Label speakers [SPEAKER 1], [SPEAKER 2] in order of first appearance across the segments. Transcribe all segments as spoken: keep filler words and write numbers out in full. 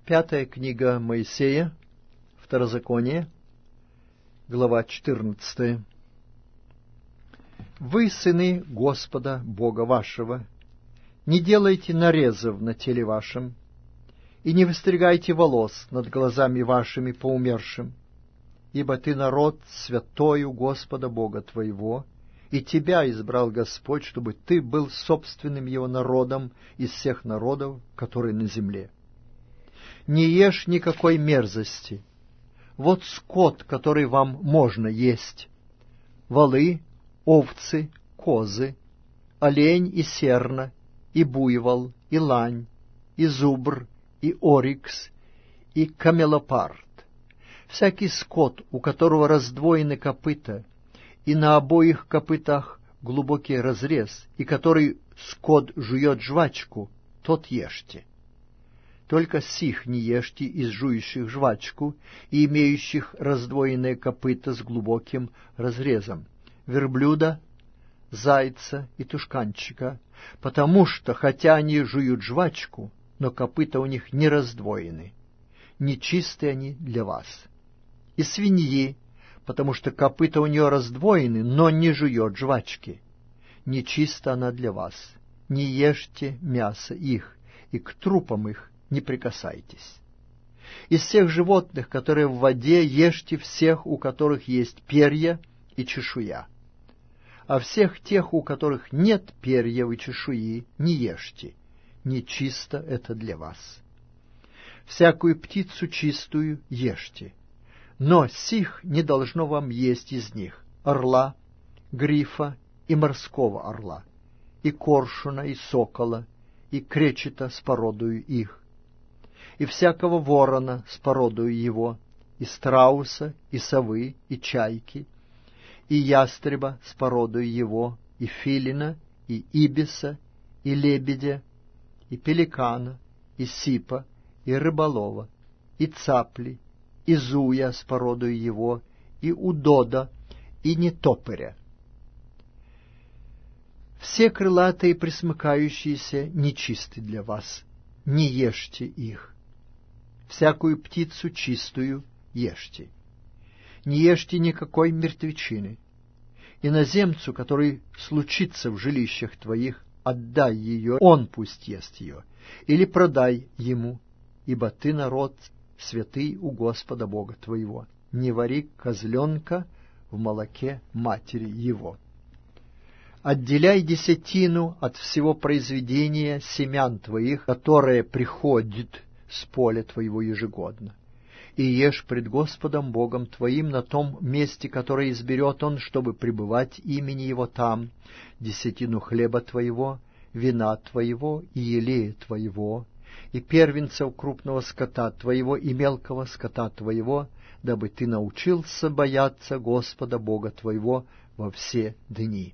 [SPEAKER 1] Пятая книга Моисея, Второзаконие, глава четырнадцатая. «Вы, сыны Господа, Бога вашего, не делайте нарезов на теле вашем, и не выстригайте волос над глазами вашими по умершим, ибо ты народ святой у Господа Бога твоего, и тебя избрал Господь, чтобы ты был собственным его народом из всех народов, которые на земле. Не ешь никакой мерзости. Вот скот, который вам можно есть: волы, овцы, козы, олень и серна, и буйвол, и лань, и зубр, и орикс, и камелопард. Всякий скот, у которого раздвоены копыта, и на обоих копытах глубокий разрез, и который скот жует жвачку, тот ешьте. Только сих не ешьте из жующих жвачку и имеющих раздвоенные копыта с глубоким разрезом: верблюда, зайца и тушканчика, потому что, хотя они жуют жвачку, но копыта у них не раздвоены, нечисты они для вас. И свиньи, потому что копыта у нее раздвоены, но не жует жвачки, нечиста она для вас. Не ешьте мясо их, и к трупам их не прикасайтесь. Из всех животных, которые в воде, ешьте всех, у которых есть перья и чешуя. А всех тех, у которых нет перьев и чешуи, не ешьте, нечисто это для вас. Всякую птицу чистую ешьте, но сих не должно вам есть из них: орла, грифа и морского орла, и коршуна, и сокола, и кречета с породою их, и всякого ворона с породою его, и страуса, и совы, и чайки, и ястреба с породою его, и филина, и ибиса, и лебедя, и пеликана, и сипа, и рыболова, и цапли, и зуя с породою его, и удода, и нетопыря. Все крылатые пресмыкающиеся нечисты для вас, не ешьте их. Всякую птицу чистую ешьте. Не ешьте никакой мертвечины. Иноземцу, который случится в жилищах твоих, отдай ее, он пусть ест ее, или продай ему, ибо ты народ святый у Господа Бога твоего. Не вари козленка в молоке матери его. Отделяй десятину от всего произведения семян твоих, которое приходит с поля твоего ежегодно, и ешь пред Господом Богом твоим на том месте, которое изберет Он, чтобы пребывать имени Его там, десятину хлеба твоего, вина твоего и елея твоего, и первенцев крупного скота твоего и мелкого скота твоего, дабы ты научился бояться Господа Бога твоего во все дни.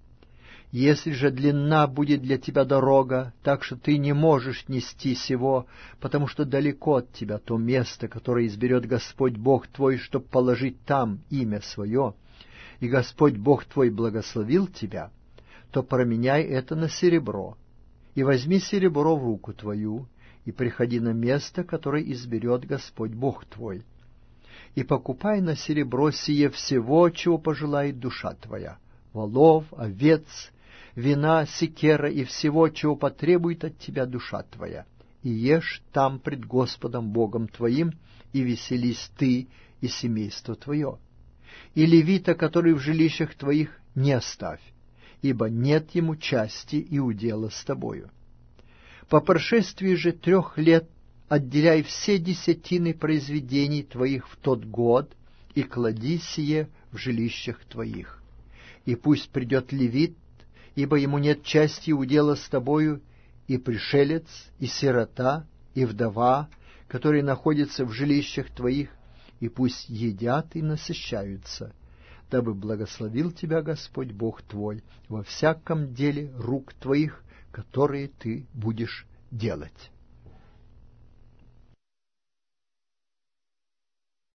[SPEAKER 1] Если же длинна будет для тебя дорога, так что ты не можешь нести сего, потому что далеко от тебя то место, которое изберет Господь Бог твой, чтоб положить там имя свое, и Господь Бог твой благословил тебя, то променяй это на серебро, и возьми серебро в руку твою, и приходи на место, которое изберет Господь Бог твой, и покупай на серебро сие всего, чего пожелает душа твоя: волов, овец, вина, секера и всего, чего потребует от тебя душа твоя, и ешь там пред Господом Богом твоим, и веселись ты и семейство твое. И левита, который в жилищах твоих, не оставь, ибо нет ему части и удела с тобою. По прошествии же трех лет отделяй все десятины произведений твоих в тот год и клади сие в жилищах твоих. И пусть придет левит, ибо ему нет части и удела с тобою, и пришелец, и сирота, и вдова, которые находятся в жилищах твоих, и пусть едят и насыщаются, дабы благословил тебя Господь Бог твой во всяком деле рук твоих, которые ты будешь делать».